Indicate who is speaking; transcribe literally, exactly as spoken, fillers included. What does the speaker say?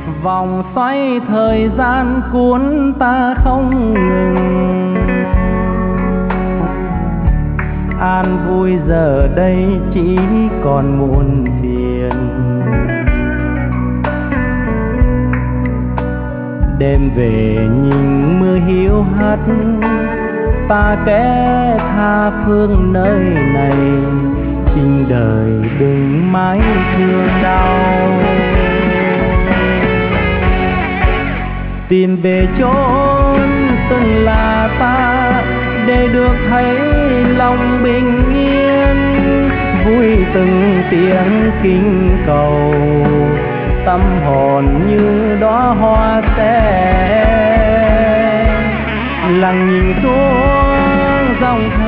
Speaker 1: vòng xoay thời gian cuốn ta không ngừng. An vui giờ đây chỉ còn muộn phiền, đêm về nhìn mưa hiu hắt, ta kẻ tha phương nơi này, xin đời đừng mãi thương đau. Tìm về chốn từng là ta, để được thấy lòng bình yên, vui từng tiếng kinh cầu, tâm hồn như đóa hoa sen. Lặng nhìn xuống dòng